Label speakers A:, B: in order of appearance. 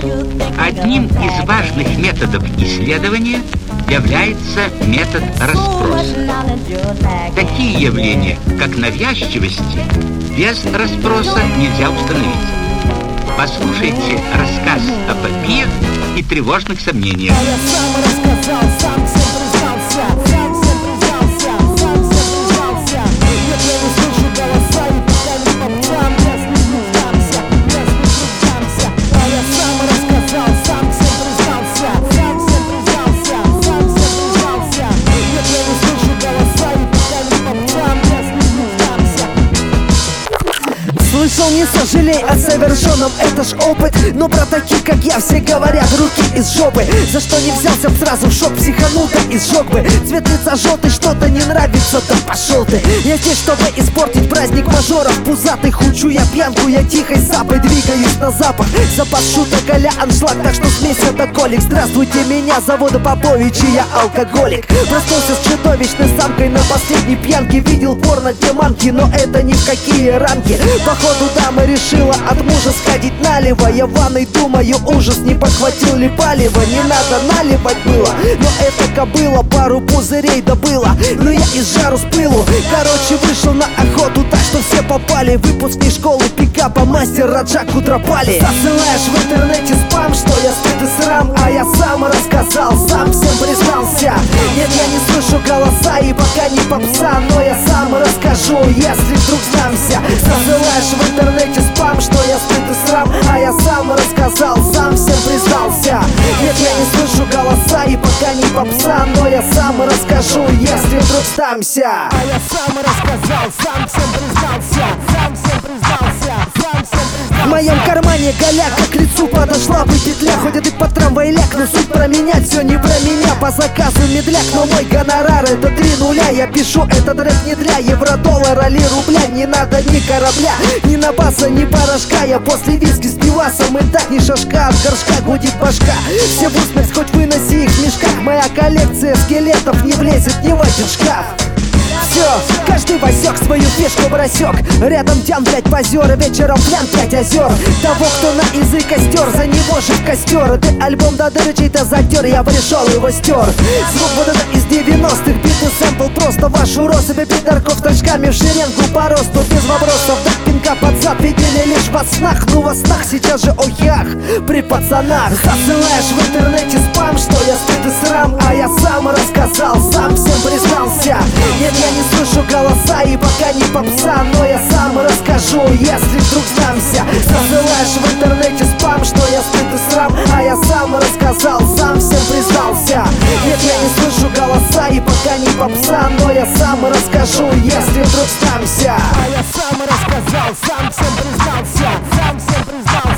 A: Одним из важных методов исследования является метод расспроса. Такие явления, как навязчивости, без расспроса нельзя установить. Послушайте рассказ о фобиях и тревожных сомнениях.
B: Слышал, не сожалей о совершенном, это ж опыт. Но про таких, как я, все говорят, руки из жопы. За что не взялся б сразу в шок, психанул-то и сжег бы. Цвет лица желтый, что-то не нравится, да пошел ты. Я здесь, чтобы испортить праздник мажоров пузатых. Учу я пьянку, я тихой сапой двигаюсь на запах. Запас шуток а-ля аншлаг, так что смесь это колик. Здравствуйте, меня зовут Попович, и я алкоголик. Проснулся с чудовищной самкой на последней пьянке. Видел порно, где манки, но это ни в какие рамки. Походу дама решила от мужа сходить налево. Я в ванной думаю, ужас, не подхватил ли палево. Не надо наливать было, но это кобыла пару пузырей добыла. Но я из жару с пылу, короче, вышел на охоту, так что все попали. Выпускник школы пикапа, мастер Раджак Кутрапали. Засылаешь в интернете спам, что я стыд и срам. А я сам рассказал, сам всем признался. Нет, я не слышу голоса и пока не попса, но я сам расскажу, если вдруг знамся. Засылаешь в интернете спам, что я стыд и срам. А я сам рассказал, сам всем признался. Нет, я не слышу голоса и пока не попса, но я сам расскажу, если вдруг сдамся. А я сам рассказал, сам всем признался. Сам всем признался, сам всем признался. В моем кармане голяка, к лицу подошла бы петля. Ходит и по трамвайляк, но суть про меня, все не про меня. По заказу медляк, но мой гонорар это 3 нуля. Я пишу этот рэп не для евро-доллара или рубля. Не надо ни корабля, ни на баса, ни порошка. Я после виски с пивасом и так ни шажка. От горшка гудит башка. Все в усмерть, хоть выноси их в мешках. Моя коллекция скелетов не влезет ни в один шкаф. Все, каждый возек свою фишку бросек. Рядом тян, блять, позер, вечером пьян 5 озер. Того, кто на язык костер, за него же в костер. Ты альбом до дыры чей-то затер, я пришел его стер. Звук вот это из 90-х, бит и сэмпл просто вашу россыпь пидорков точками в шеренгу по росту без вопросов. До пинка под зад видели лишь во снах. Ну во снах сейчас же ох-ях при пацанах. Засылаешь в интернете спам, что я стыд и срам. А я сам рассказал, сам всем признался. Нет, я не слышу голоса и пока не попса, но я сам расскажу, если вдруг сдамся. Засылаешь в интернете спам, что я стыд и срам. А я сам рассказал, сам всем признался. Нет, я не слышу голоса и пока не попса, но я сам расскажу, если вдруг сдамся. А я сам рассказал, сам всем признался. Сам всем признался.